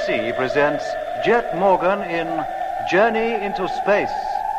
BBC presents Jet Morgan in Journey into Space.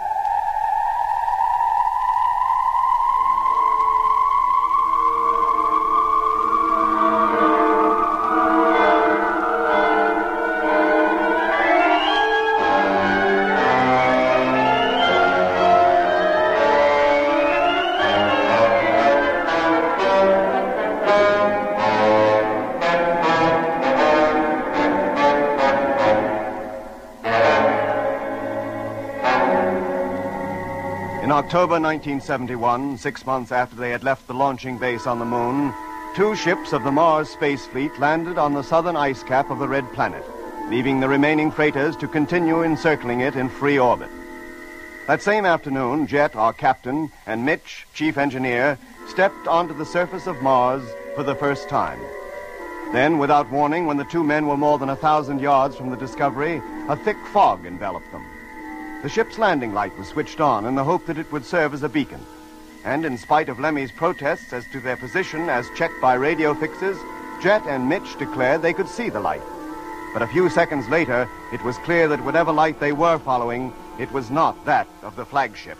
In October 1971, 6 months after they had left the launching base on the moon, 2 ships of the Mars Space Fleet landed on the southern ice cap of the Red Planet, leaving the remaining freighters to continue encircling it in free orbit. That same afternoon, Jet, our captain, and Mitch, chief engineer, stepped onto the surface of Mars for the first time. Then, without warning, when the 2 men were more than 1,000 yards from the Discovery, a thick fog enveloped them. The ship's landing light was switched on in the hope that it would serve as a beacon. And in spite of Lemmy's protests as to their position as checked by radio fixes, Jet and Mitch declared they could see the light. But a few seconds later, it was clear that whatever light they were following, it was not that of the flagship.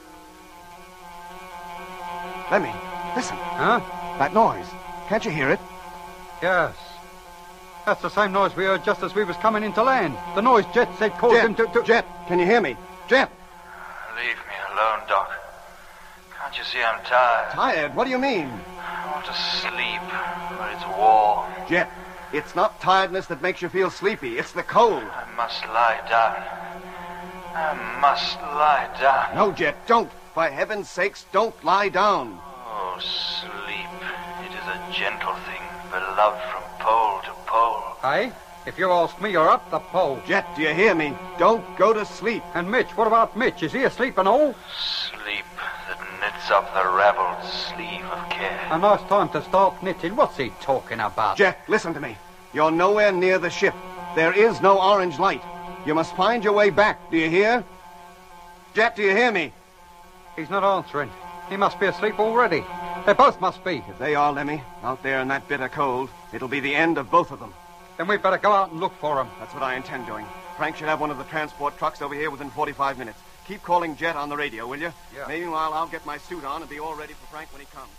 Lemmy, listen. Huh? That noise. Can't you hear it? Yes. That's the same noise we heard just as we was coming into land. The noise Jet said caused him to... Jet, can you hear me? Jet! Leave me alone, Doc. Can't you see I'm tired? Tired? What do you mean? I want to sleep where it's warm. Jet, it's not tiredness that makes you feel sleepy. It's the cold. I must lie down. I must lie down. No, Jet, don't. For heaven's sakes, don't lie down. Oh, sleep. It is a gentle thing, beloved from pole to pole. Aye? If you ask me, you're up the pole. Jet, do you hear me? Don't go to sleep. And Mitch, what about Mitch? Is he asleep and all? Sleep that knits up the raveled sleeve of care. A nice time to start knitting. What's he talking about? Jet, listen to me. You're nowhere near the ship. There is no orange light. You must find your way back. Do you hear? Jet, do you hear me? He's not answering. He must be asleep already. They both must be. If they are, Lemmy, out there in that bitter cold, it'll be the end of both of them. Then we'd better go out and look for him. That's what I intend doing. Frank should have one of the transport trucks over here within 45 minutes. Keep calling Jet on the radio, will you? Yeah. Meanwhile, I'll get my suit on and be all ready for Frank when he comes.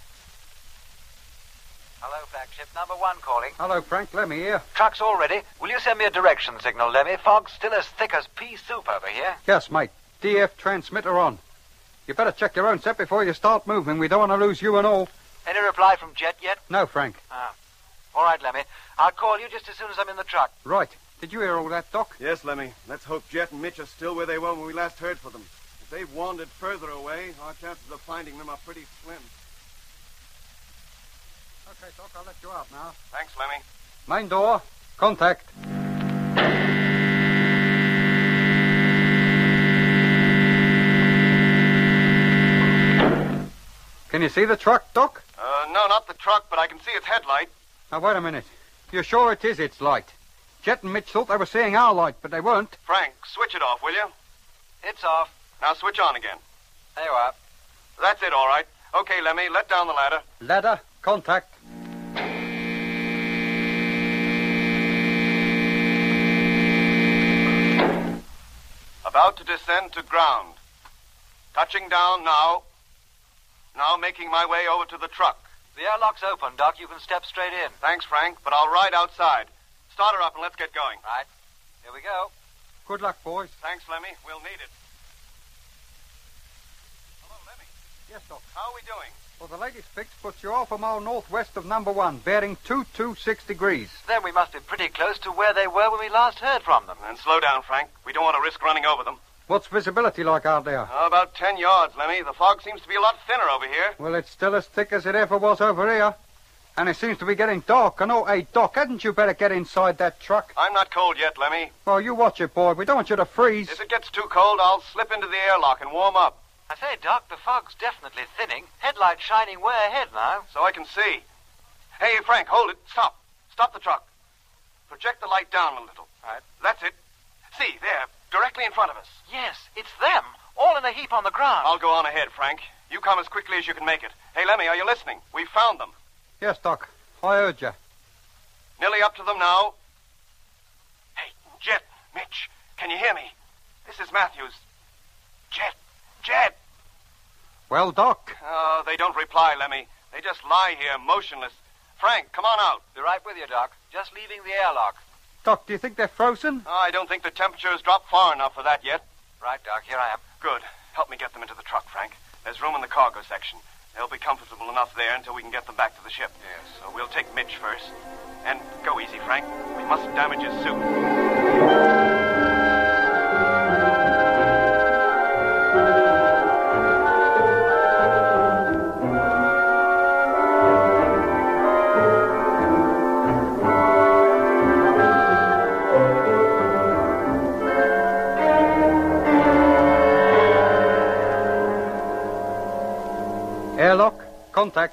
Hello, flagship number 1 calling. Hello, Frank. Lemmy here. Truck's all ready. Will you send me a direction signal, Lemmy? Fog's still as thick as pea soup over here. Yes, mate. DF transmitter on. You better check your own set before you start moving. We don't want to lose you and all. Any reply from Jet yet? No, Frank. All right, Lemmy. I'll call you just as soon as I'm in the truck. Right. Did you hear all that, Doc? Yes, Lemmy. Let's hope Jet and Mitch are still where they were when we last heard from them. If they've wandered further away, our chances of finding them are pretty slim. Okay, Doc, I'll let you out now. Thanks, Lemmy. Main door. Contact. Can you see the truck, Doc? No, not the truck, but I can see its headlight. Now, wait a minute. You're sure it is its light? Jet and Mitch thought they were seeing our light, but they weren't. Frank, switch it off, will you? It's off. Now switch on again. There you are. That's it, all right. Okay, Lemmy, let down the ladder. Ladder. Contact. About to descend to ground. Touching down now. Now making my way over to the truck. The airlock's open, Doc. You can step straight in. Thanks, Frank, but I'll ride outside. Start her up and let's get going. Right. Here we go. Good luck, boys. Thanks, Lemmy. We'll need it. Hello, Lemmy. Yes, Doc. How are we doing? Well, the latest fix puts you half a mile northwest of number 1, bearing 226 degrees. Then we must be pretty close to where they were when we last heard from them. And slow down, Frank. We don't want to risk running over them. What's visibility like out there? About 10 yards, Lemmy. The fog seems to be a lot thinner over here. Well, it's still as thick as it ever was over here. And it seems to be getting dark. And hey, Doc, hadn't you better get inside that truck? I'm not cold yet, Lemmy. Well, you watch it, boy. We don't want you to freeze. If it gets too cold, I'll slip into the airlock and warm up. I say, Doc, the fog's definitely thinning. Headlights shining way ahead now. So I can see. Hey, Frank, hold it. Stop. Stop the truck. Project the light down a little. Right. That's it. See, there, directly in front of us. Yes, it's them. All in a heap on the ground. I'll go on ahead, Frank. You come as quickly as you can make it. Hey, Lemmy, are you listening? We found them. Yes, Doc. I heard you. Nearly up to them now. Hey, Jet, Mitch, can you hear me? This is Matthews. Jet. Well, Doc. Oh, they don't reply, Lemmy. They just lie here, motionless. Frank, come on out. Be right with you, Doc. Just leaving the airlock. Doc, do you think they're frozen? Oh, I don't think the temperature has dropped far enough for that yet. Right, Doc. Here I am. Good. Help me get them into the truck, Frank. There's room in the cargo section. They'll be comfortable enough there until we can get them back to the ship. Yes. So we'll take Mitch first. And go easy, Frank. We mustn't damage his suit. Airlock, contact.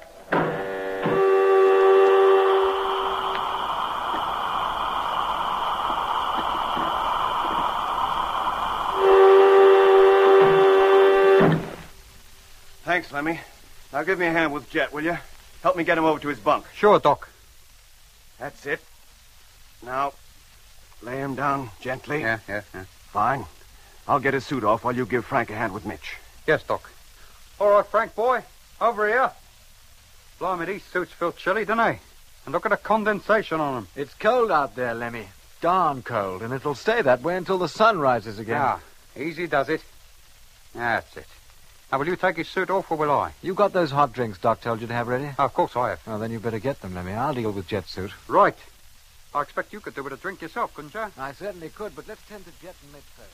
Thanks, Lemmy. Now give me a hand with Jet, will you? Help me get him over to his bunk. Sure, Doc. That's it. Now, lay him down gently. Yeah. Fine. I'll get his suit off while you give Frank a hand with Mitch. Yes, Doc. All right, Frank, boy. Over here. Blimey, these suits feel chilly, don't they? And look at the condensation on them. It's cold out there, Lemmy. Darn cold, and it'll stay that way until the sun rises again. Yeah, easy does it. That's it. Now, will you take his suit off, or will I? You got those hot drinks Doc told you to have ready? Of course I have. Well, then you better get them, Lemmy. I'll deal with Jet's suit. Right. I expect you could do with a drink yourself, couldn't you? I certainly could, but let's tend to Jet and Mitch first.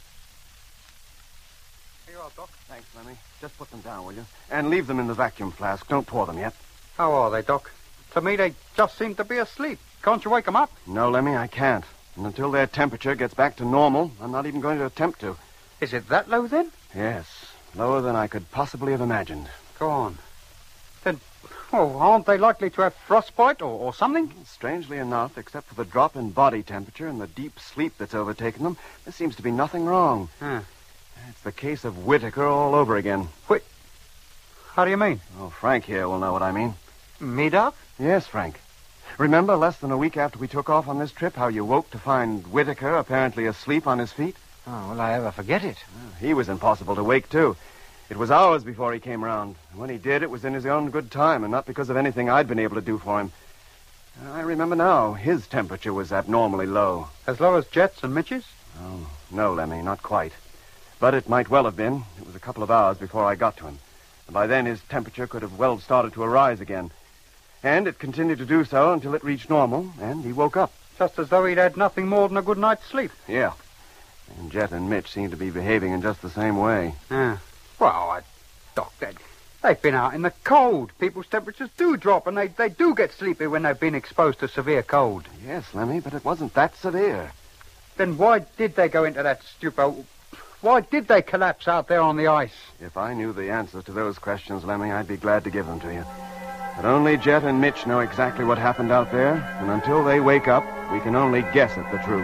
Here you are, Doc. Thanks, Lemmy. Just put them down, will you? And leave them in the vacuum flask. Don't pour them yet. How are they, Doc? To me, they just seem to be asleep. Can't you wake them up? No, Lemmy, I can't. And until their temperature gets back to normal, I'm not even going to attempt to. Is it that low, then? Yes, lower than I could possibly have imagined. Go on. Then, aren't they likely to have frostbite or something? Strangely enough, except for the drop in body temperature and the deep sleep that's overtaken them, there seems to be nothing wrong. Huh. It's the case of Whitaker all over again. How do you mean? Oh, Frank here will know what I mean. Me, Doc? Yes, Frank. Remember less than a week after we took off on this trip how you woke to find Whitaker apparently asleep on his feet? Oh, will I ever forget it? He was impossible to wake, too. It was hours before he came around. When he did, it was in his own good time and not because of anything I'd been able to do for him. I remember now, his temperature was abnormally low. As low as Jet's and Mitch's? Oh, no, Lemmy, not quite. But it might well have been. It was a couple of hours before I got to him. And by then, his temperature could have well started to arise again. And it continued to do so until it reached normal, and he woke up. Just as though he'd had nothing more than a good night's sleep. Yeah. And Jet and Mitch seemed to be behaving in just the same way. Yeah. Well, Doc, they've been out in the cold. People's temperatures do drop, and they do get sleepy when they've been exposed to severe cold. Yes, Lemmy, but it wasn't that severe. Then why did they go into that stupor? Why did they collapse out there on the ice? If I knew the answers to those questions, Lemmy, I'd be glad to give them to you. But only Jet and Mitch know exactly what happened out there, and until they wake up, we can only guess at the truth.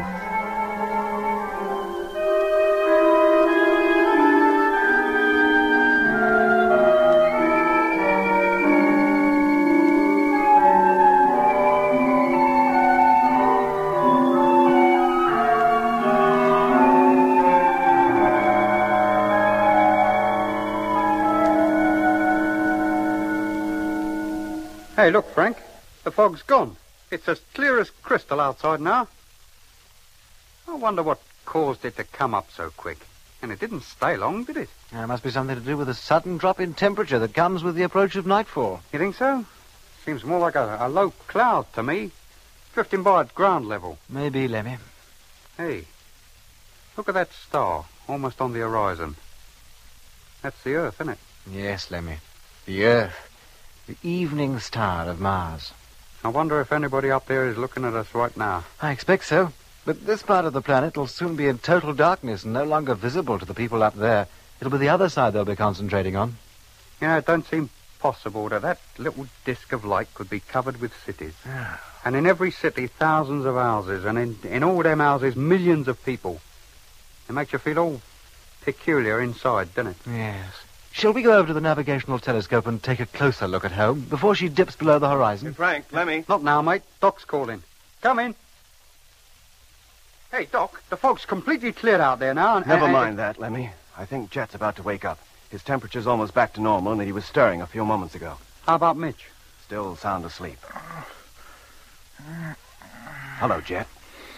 Hey, look, Frank. The fog's gone. It's as clear as crystal outside now. I wonder what caused it to come up so quick. And it didn't stay long, did it? It must be something to do with the sudden drop in temperature that comes with the approach of nightfall. You think so? Seems more like a low cloud to me. Drifting by at ground level. Maybe, Lemmy. Hey, look at that star, almost on the horizon. That's the Earth, isn't it? Yes, Lemmy. The Earth. The evening star of Mars. I wonder if anybody up there is looking at us right now. I expect so. But this part of the planet will soon be in total darkness and no longer visible to the people up there. It'll be the other side they'll be concentrating on. You know, it don't seem possible that little disk of light could be covered with cities. And in every city, thousands of houses, and in all them houses, millions of people. It makes you feel all peculiar inside, doesn't it? Yes. Shall we go over to the navigational telescope and take a closer look at home before she dips below the horizon? Hey, Frank, Lemmy. Not now, mate. Doc's calling. Come in. Hey, Doc, the fog's completely cleared out there now. Never mind that, Lemmy. I think Jet's about to wake up. His temperature's almost back to normal, and he was stirring a few moments ago. How about Mitch? Still sound asleep. Hello, Jet.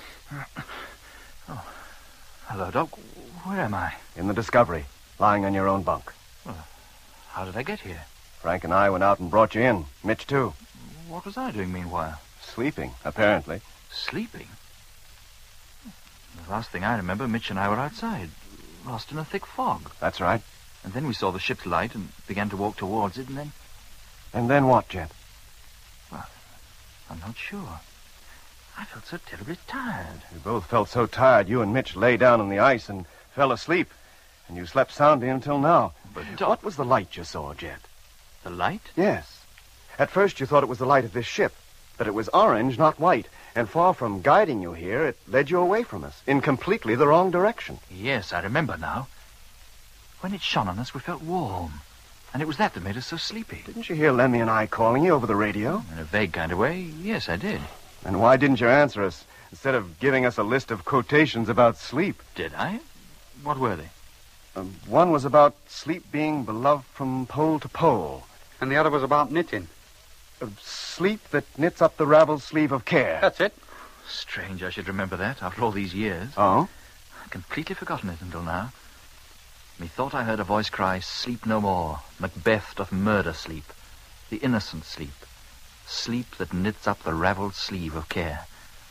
Oh. Hello, Doc. Where am I? In the Discovery, lying on your own bunk. Well, how did I get here? Frank and I went out and brought you in. Mitch, too. What was I doing meanwhile? Sleeping, apparently. Sleeping? The last thing I remember, Mitch and I were outside, lost in a thick fog. That's right. And then we saw the ship's light and began to walk towards it, and then... And then what, Jet? Well, I'm not sure. I felt so terribly tired. You both felt so tired, you and Mitch lay down on the ice and fell asleep. And you slept soundly until now. But, Doc... What was the light you saw, Jet? The light? Yes. At first you thought it was the light of this ship. But it was orange, not white. And far from guiding you here, it led you away from us, in completely the wrong direction. Yes, I remember now. When it shone on us, we felt warm. And it was that made us so sleepy. Didn't you hear Lemmy and I calling you over the radio? In a vague kind of way, yes, I did. And why didn't you answer us, instead of giving us a list of quotations about sleep? Did I? What were they? One was about sleep being beloved from pole to pole. And the other was about knitting. Sleep that knits up the raveled sleeve of care. That's it. Strange I should remember that after all these years. Oh? I'd completely forgotten it until now. Methought I heard a voice cry, "Sleep no more. Macbeth doth murder sleep. The innocent sleep. Sleep that knits up the ravelled sleeve of care."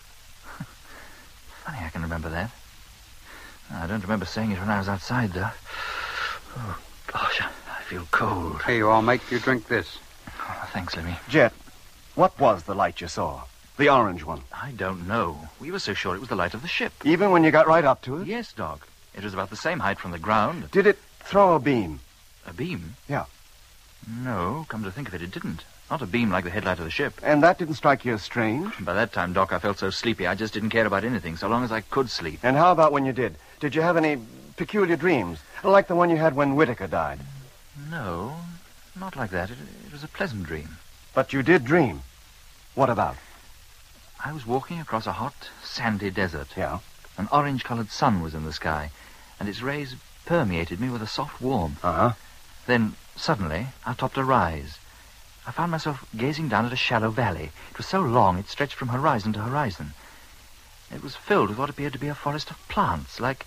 Funny I can remember that. I don't remember saying it when I was outside, though. Oh, gosh, I feel cold. Here you are, mate. You drink this. Oh, thanks, Lemmy. Jet, what was the light you saw? The orange one. I don't know. We were so sure it was the light of the ship. Even when you got right up to it? Yes, Doc. It was about the same height from the ground. Did it throw a beam? A beam? Yeah. No, come to think of it, it didn't. Not a beam like the headlight of the ship. And that didn't strike you as strange? By that time, Doc, I felt so sleepy I just didn't care about anything, so long as I could sleep. And how about when you did? Did you have any peculiar dreams? Like the one you had when Whitaker died? No, not like that. It was a pleasant dream. But you did dream. What about? I was walking across a hot, sandy desert. Yeah? An orange-colored sun was in the sky, and its rays permeated me with a soft warmth. Uh-huh. Then, suddenly, I topped a rise. I found myself gazing down at a shallow valley. It was so long it stretched from horizon to horizon. It was filled with what appeared to be a forest of plants, like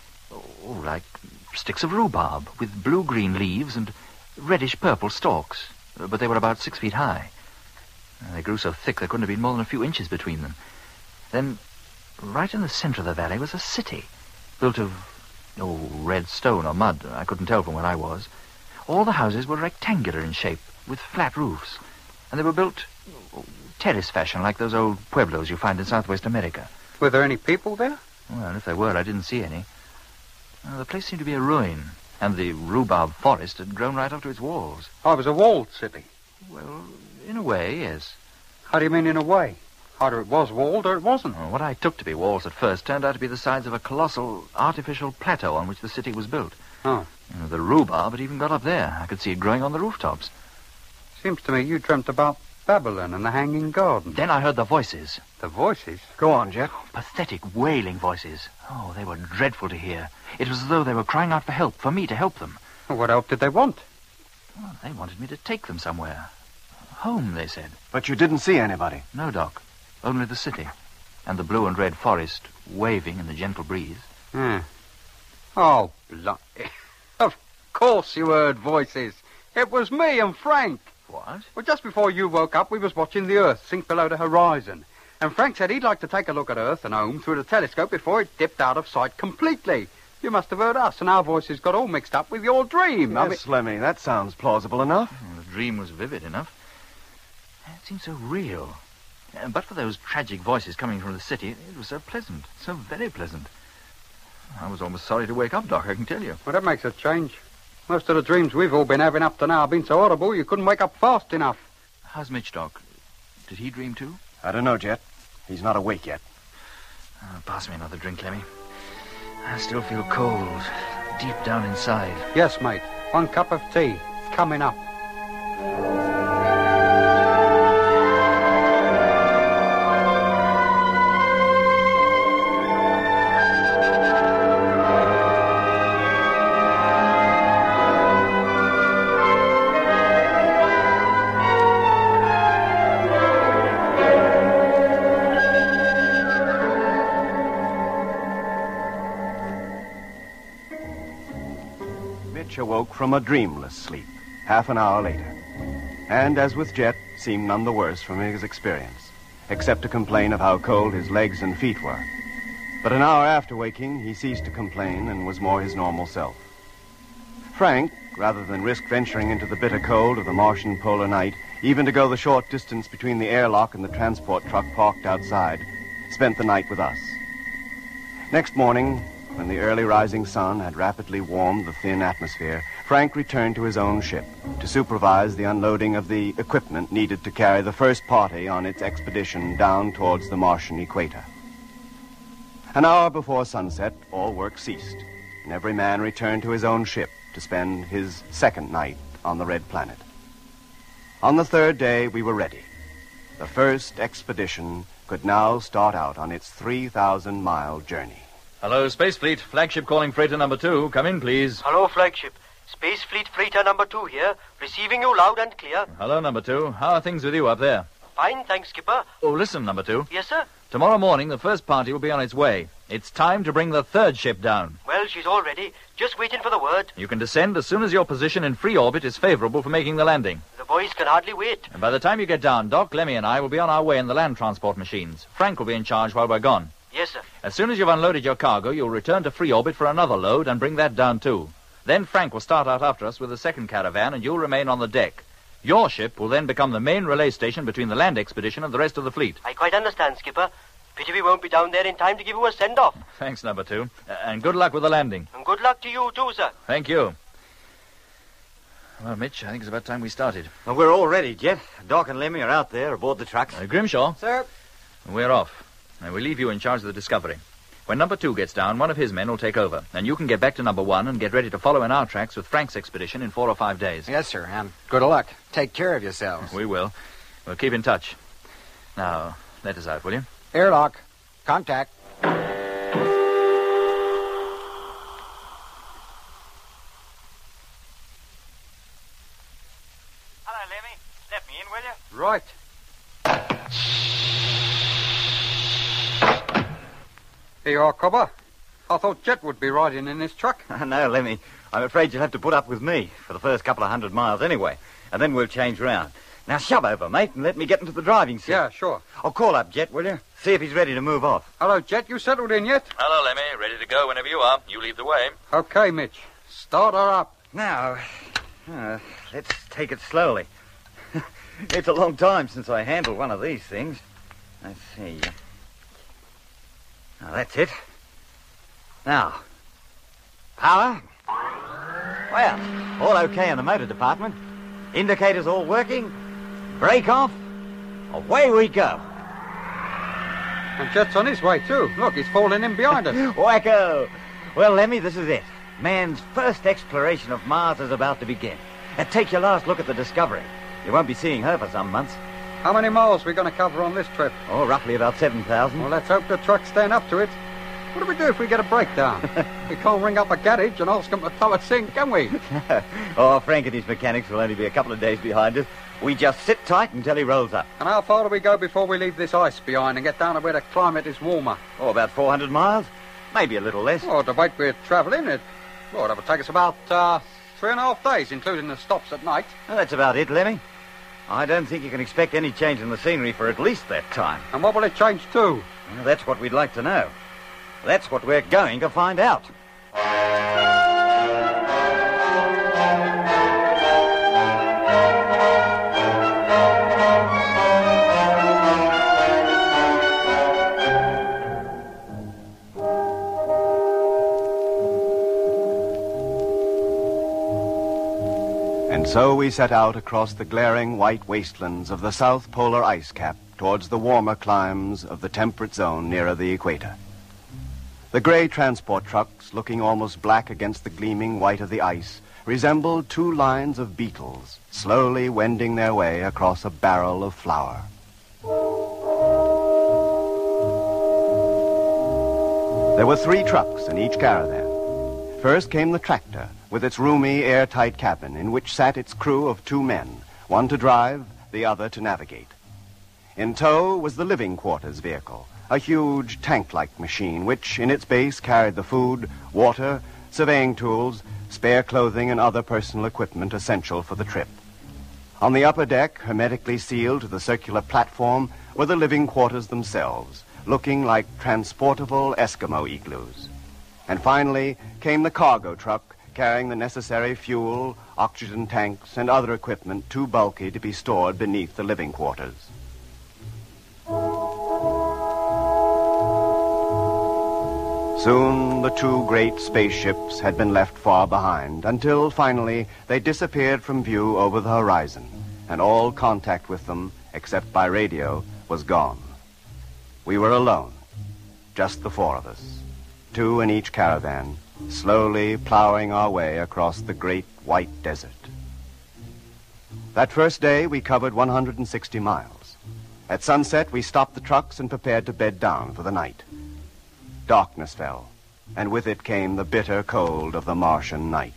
sticks of rhubarb, with blue-green leaves and reddish-purple stalks. But they were about 6 feet high. They grew so thick there couldn't have been more than a few inches between them. Then, right in the center of the valley was a city, built of, red stone or mud. I couldn't tell from where I was. All the houses were rectangular in shape, with flat roofs, and they were built terrace fashion, like those old pueblos you find in Southwest America. Were there any people there? Well, if there were, I didn't see any. The place seemed to be a ruin, and the rhubarb forest had grown right up to its walls. Oh, it was a walled city. Well, in a way, yes. How do you mean in a way? Either it was walled or it wasn't. Well, what I took to be walls at first turned out to be the sides of a colossal artificial plateau on which the city was built. Oh. The rhubarb had even got up there. I could see it growing on the rooftops. Seems to me you dreamt about Babylon and the Hanging Garden. Then I heard the voices. The voices? Go on, Jet. Pathetic, wailing voices. Oh, they were dreadful to hear. It was as though they were crying out for help, for me to help them. Well, what help did they want? Well, they wanted me to take them somewhere. Home, they said. But you didn't see anybody. No, Doc. Only the city. And the blue and red forest waving in the gentle breeze. Yeah. Oh, bloody. Of course you heard voices. It was me and Frank. What? Well, just before you woke up, we was watching the Earth sink below the horizon. And Frank said he'd like to take a look at Earth and home through the telescope before it dipped out of sight completely. You must have heard us, and our voices got all mixed up with your dream. Yes, Lemmy, that sounds plausible enough. Well, the dream was vivid enough. It seemed so real. But for those tragic voices coming from the city, it was so pleasant, so very pleasant. I was almost sorry to wake up, Doc, I can tell you. Well, that makes a change. Most of the dreams we've all been having up to now have been so horrible you couldn't wake up fast enough. How's Mitch, Doc? Did he dream too? I don't know, Jet. He's not awake yet. Pass me another drink, Lemmy. I still feel cold, deep down inside. Yes, mate. 1 cup of tea. It's coming up. French awoke from a dreamless sleep half an hour later. And, as with Jet, seemed none the worse from his experience, except to complain of how cold his legs and feet were. But an hour after waking, he ceased to complain and was more his normal self. Frank, rather than risk venturing into the bitter cold of the Martian polar night, even to go the short distance between the airlock and the transport truck parked outside, spent the night with us. Next morning, when the early rising sun had rapidly warmed the thin atmosphere, Frank returned to his own ship to supervise the unloading of the equipment needed to carry the first party on its expedition down towards the Martian equator. An hour before sunset, all work ceased, and every man returned to his own ship to spend his second night on the Red Planet. On the third day, we were ready. The first expedition could now start out on its 3,000-mile journey. Hello, Space Fleet. Flagship calling freighter number 2. Come in, please. Hello, Flagship. Space Fleet freighter number 2 here. Receiving you loud and clear. Hello, number 2. How are things with you up there? Fine, thanks, Skipper. Oh, listen, number 2. Yes, sir? Tomorrow morning, the first party will be on its way. It's time to bring the third ship down. Well, she's all ready. Just waiting for the word. You can descend as soon as your position in free orbit is favorable for making the landing. The boys can hardly wait. And by the time you get down, Doc, Lemmy, and I will be on our way in the land transport machines. Frank will be in charge while we're gone. Yes, sir. As soon as you've unloaded your cargo, you'll return to free orbit for another load and bring that down too. Then Frank will start out after us with the second caravan, and you'll remain on the deck. Your ship will then become the main relay station between the land expedition and the rest of the fleet. I quite understand, Skipper. Pity we won't be down there in time to give you a send-off. Thanks, number 2. And good luck with the landing. And good luck to you, too, sir. Thank you. Well, Mitch, I think it's about time we started. Well, we're all ready, Jet. Doc and Lemmy are out there aboard the trucks. Grimshaw. Sir? We're off. And we leave you in charge of the Discovery. When number 2 gets down, one of his men will take over. And you can get back to number 1 and get ready to follow in our tracks with Frank's expedition in 4 or 5 days. Yes, sir, and good luck. Take care of yourselves. We will. We'll keep in touch. Now, let us out, will you? Airlock. Contact. Hello, Lemmy. Let me in, will you? Right. Here you are, Cobber. I thought Jet would be riding in this truck. No, Lemmy. I'm afraid you'll have to put up with me for the first couple of 100 miles anyway, and then we'll change round. Now, shove over, mate, and let me get into the driving seat. Yeah, sure. I'll call up Jet, will you? See if he's ready to move off. Hello, Jet. You settled in yet? Hello, Lemmy. Ready to go whenever you are. You lead the way. Okay, Mitch. Start her up. Now, let's take it slowly. It's a long time since I handled one of these things. Let's see. Now, that's it. Now, power. Well, all okay in the motor department. Indicators all working. Brake off. Away we go. And Jet's on his way, too. Look, he's falling in behind us. Wacko. Well, Lemmy, this is it. Man's first exploration of Mars is about to begin. And take your last look at the Discovery. You won't be seeing her for some months. How many miles are we going to cover on this trip? Oh, roughly about 7,000. Well, let's hope the truck's staying up to it. What do we do if we get a breakdown? We can't ring up a garage and ask them to tow us in, can we? Oh, Frank and his mechanics will only be a couple of days behind us. We just sit tight until he rolls up. And how far do we go before we leave this ice behind and get down to where the climate is warmer? Oh, about 400 miles. Maybe a little less. Oh, the rate we're travelling, it would take us about 3.5 days, including the stops at night. Well, that's about it, Lemmy. I don't think you can expect any change in the scenery for at least that time. And what will it change to? Well, that's what we'd like to know. That's what we're going to find out. And so we set out across the glaring white wastelands of the South Polar ice cap towards the warmer climes of the temperate zone nearer the equator. The gray transport trucks, looking almost black against the gleaming white of the ice, resembled 2 lines of beetles slowly wending their way across a barrel of flour. There were 3 trucks in each caravan. First came the tractor, with its roomy, airtight cabin in which sat its crew of 2 men, one to drive, the other to navigate. In tow was the living quarters vehicle, a huge tank-like machine which, in its base, carried the food, water, surveying tools, spare clothing, and other personal equipment essential for the trip. On the upper deck, hermetically sealed to the circular platform, were the living quarters themselves, looking like transportable Eskimo igloos. And finally came the cargo truck carrying the necessary fuel, oxygen tanks, and other equipment too bulky to be stored beneath the living quarters. Soon the two great spaceships had been left far behind, until finally they disappeared from view over the horizon, and all contact with them, except by radio, was gone. We were alone, just the four of us, two in each caravan, slowly plowing our way across the great white desert. That first day, we covered 160 miles. At sunset, we stopped the trucks and prepared to bed down for the night. Darkness fell, and with it came the bitter cold of the Martian night.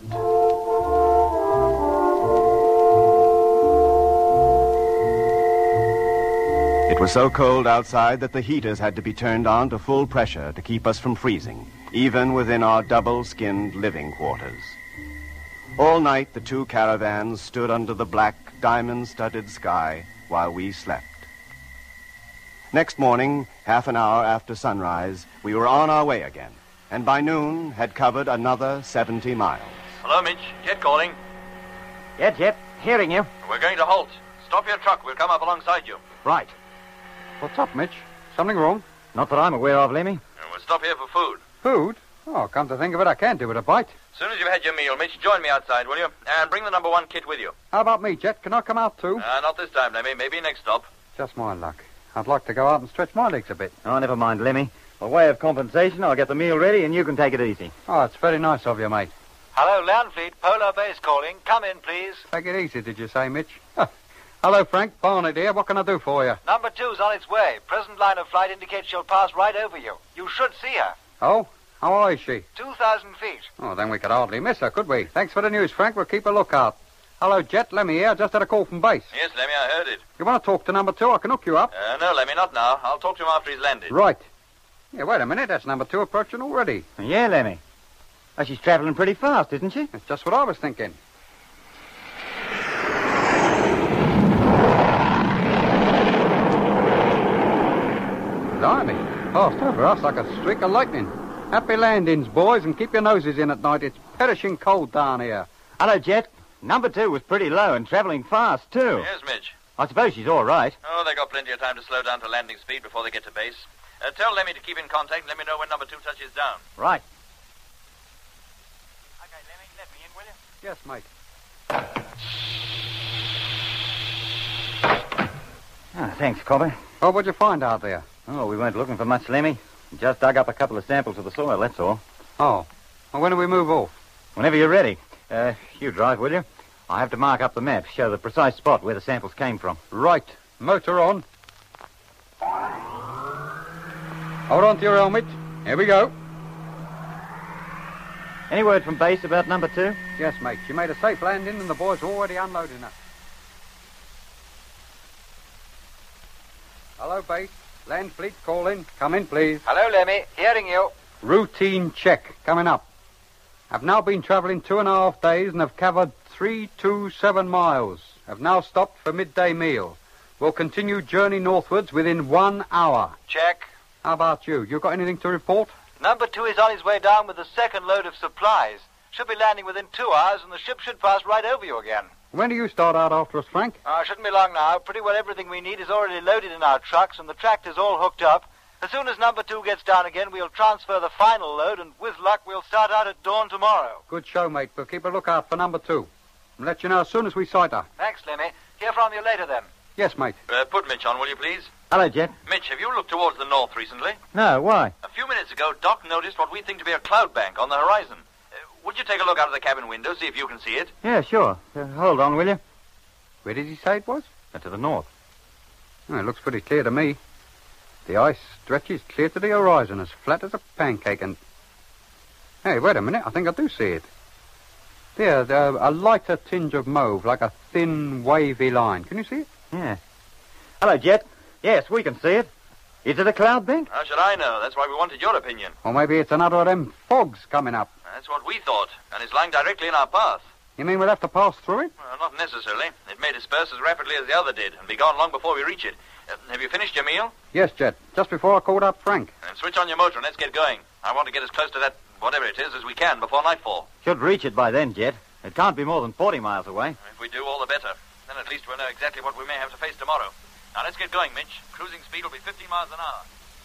It was so cold outside that the heaters had to be turned on to full pressure to keep us from freezing, even within our double-skinned living quarters. All night, the two caravans stood under the black, diamond-studded sky while we slept. Next morning, half an hour after sunrise, we were on our way again, and by noon had covered another 70 miles. Hello, Mitch. Jet calling. Yeah, Jet. Hearing you. We're going to halt. Stop your truck. We'll come up alongside you. Right. What's up, Mitch? Something wrong? Not that I'm aware of, Lemmy. We'll stop here for food. Food? Oh, come to think of it, I can't do with a bite. As soon as you've had your meal, Mitch, join me outside, will you? And bring the number 1 kit with you. How about me, Jet? Can I come out too? Not this time, Lemmy. Maybe next stop. Just my luck. I'd like to go out and stretch my legs a bit. Oh, never mind, Lemmy. By way of compensation, I'll get the meal ready and you can take it easy. Oh, it's very nice of you, mate. Hello, Landfleet. Polar Base calling. Come in, please. Take it easy, did you say, Mitch? Hello, Frank. Barnett here. What can I do for you? Number 2's on its way. Present line of flight indicates she'll pass right over you. You should see her. Oh? How high is she? 2,000 feet. Oh, then we could hardly miss her, could we? Thanks for the news, Frank. We'll keep a lookout. Hello, Jet. Lemmy here. Just had a call from base. Yes, Lemmy, I heard it. You want to talk to number 2? I can hook you up. No, Lemmy, not now. I'll talk to him after he's landed. Right. Yeah, wait a minute. That's number 2 approaching already. Yeah, Lemmy. Oh, she's traveling pretty fast, isn't she? That's just what I was thinking. Blimey. Passed over us like a streak of lightning. Happy landings, boys, and keep your noses in at night. It's perishing cold down here. Hello, Jet. Number 2 was pretty low and traveling fast, too. Yes, Mitch. I suppose she's all right. Oh, they got plenty of time to slow down to landing speed before they get to base. Tell Lemmy to keep in contact and let me know when number 2 touches down. Right. Okay, Lemmy, let me in, will you? Yes, mate. Thanks, Cobber. Oh, what'd you find out there? Oh, we weren't looking for much, Lemmy. Just dug up a couple of samples of the soil, that's all. Oh. Well, when do we move off? Whenever you're ready. You drive, will you? I have to mark up the map, show the precise spot where the samples came from. Right. Motor on. Hold on to your helmet. Here we go. Any word from base about number 2? Yes, mate. She made a safe landing and the boys are already unloading her. Hello, base. Land fleet calling. Come in, please. Hello, Lemmy. Hearing you. Routine check coming up. I've now been travelling 2.5 days and have covered 327 miles. Have now stopped for midday meal. Will continue journey northwards within 1 hour. Check. How about you? You got anything to report? Number 2 is on his way down with the second load of supplies. Should be landing within 2 hours and the ship should pass right over you again. When do you start out after us, Frank? Shouldn't be long now. Pretty well everything we need is already loaded in our trucks and the tractor's all hooked up. As soon as number 2 gets down again, we'll transfer the final load and with luck we'll start out at dawn tomorrow. Good show, mate. We'll keep a lookout for number 2. And let you know as soon as we sight her. Thanks, Lemmy. Hear from you later then. Yes, mate. Put Mitch on, will you, please? Hello, Jet. Mitch, have you looked towards the north recently? No, why? A few minutes ago, Doc noticed what we think to be a cloud bank on the horizon. Would you take a look out of the cabin window, see if you can see it? Yeah, sure. Hold on, will you? Where did he say it was? To the north. Oh, it looks pretty clear to me. The ice stretches clear to the horizon, as flat as a pancake, and... Hey, wait a minute. I think I do see it. There, a lighter tinge of mauve, like a thin, wavy line. Can you see it? Yeah. Hello, Jet. Yes, we can see it. Is it a cloud bank? How should I know? That's why we wanted your opinion. Or maybe it's another of them fogs coming up. That's what we thought, and it's lying directly in our path. You mean we'll have to pass through it? Well, not necessarily. It may disperse as rapidly as the other did and be gone long before we reach it. Have you finished your meal? Yes, Jet. Just before I called up Frank. Then switch on your motor and let's get going. I want to get as close to that, whatever it is, as we can before nightfall. Should reach it by then, Jet. It can't be more than 40 miles away. If we do, all the better. Then at least we'll know exactly what we may have to face tomorrow. Now, let's get going, Mitch. Cruising speed will be 15 miles an hour.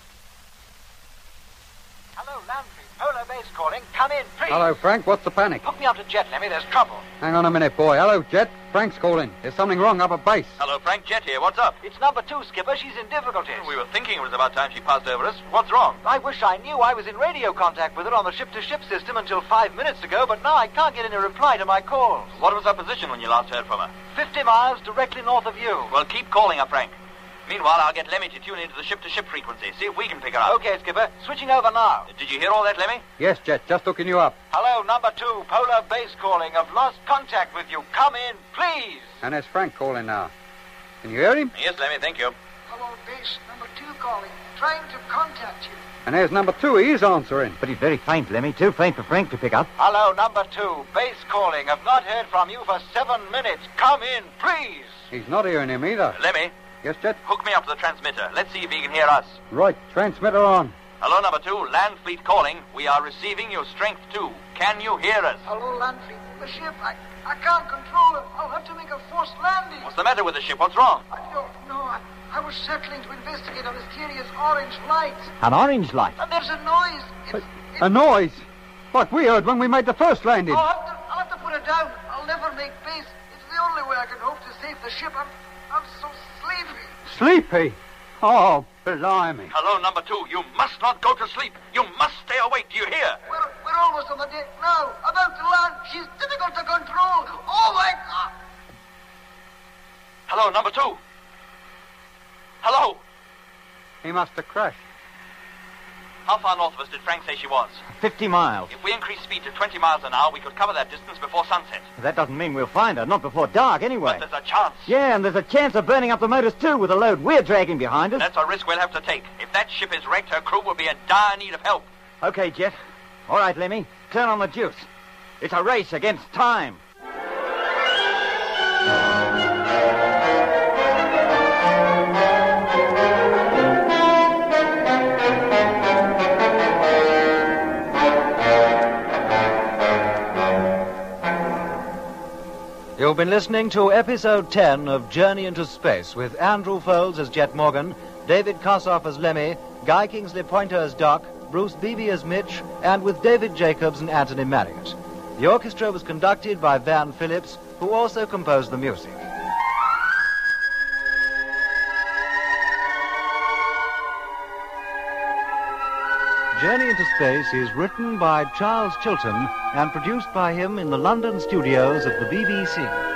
Hello, Landry. Polar Base calling. Come in, please. Hello, Frank. What's the panic? Hook me up to Jet, Lemmy. There's trouble. Hang on a minute, boy. Hello, Jet. Frank's calling. There's something wrong up at base. Hello, Frank. Jet here. What's up? It's number 2, Skipper. She's in difficulties. We were thinking it was about time she passed over us. What's wrong? I wish I knew. I was in radio contact with her on the ship-to-ship system until 5 minutes ago, but now I can't get any reply to my calls. What was her position when you last heard from her? 50 miles directly north of you. Well, keep calling her, Frank. Meanwhile, I'll get Lemmy to tune into the ship-to-ship frequency. See if we can pick her up. Okay, Skipper. Switching over now. Did you hear all that, Lemmy? Yes, Jet. Just hooking you up. Hello, number 2. Polar Base calling. I've lost contact with you. Come in, please. And there's Frank calling now. Can you hear him? Yes, Lemmy. Thank you. Hello, Base. Number 2 calling. Trying to contact you. And there's number 2. He is answering. But he's very faint, Lemmy. Too faint for Frank to pick up. Hello, number 2. Base calling. I've not heard from you for 7 minutes. Come in, please. He's not hearing him either. Lemmy, Yes, Jet? hook me up to the transmitter. Let's see if he can hear us. Right. Transmitter on. Hello, number 2. Land Fleet calling. We are receiving your strength 2. Can you hear us? Hello, Landry. The ship, I can't control it. I'll have to make a forced landing. What's the matter with the ship? What's wrong? I don't know. I was settling to investigate a mysterious orange light. An orange light. And there's a noise. A noise? What we heard when we made the first landing. I'll have to put it down. I'll never make base. It's the only way I can hope to save the ship. I'm so sleepy. Sleepy? Oh, blimey. Hello, number 2. You must not go to sleep. You must stay awake. Do you hear? We're almost on the deck now. About to land. She's difficult to control. Oh, my God. Hello, number 2. Hello. He must have crashed. How far north of us did Frank say she was? 50 miles. If we increase speed to 20 miles an hour, we could cover that distance before sunset. That doesn't mean we'll find her. Not before dark, anyway. But there's a chance. Yeah, and there's a chance of burning up the motors, too, with the load we're dragging behind us. That's a risk we'll have to take. If that ship is wrecked, her crew will be in dire need of help. Okay, Jet. All right, Lemmy. Turn on the juice. It's a race against time. You've been listening to episode 10 of Journey into Space with Andrew Foles as Jet Morgan, David Kossoff as Lemmy, Guy Kingsley Pointer as Doc, Bruce Beebe as Mitch, and with David Jacobs and Anthony Marriott. The orchestra was conducted by Van Phillips, who also composed the music. Journey into Space is written by Charles Chilton and produced by him in the London studios of the BBC.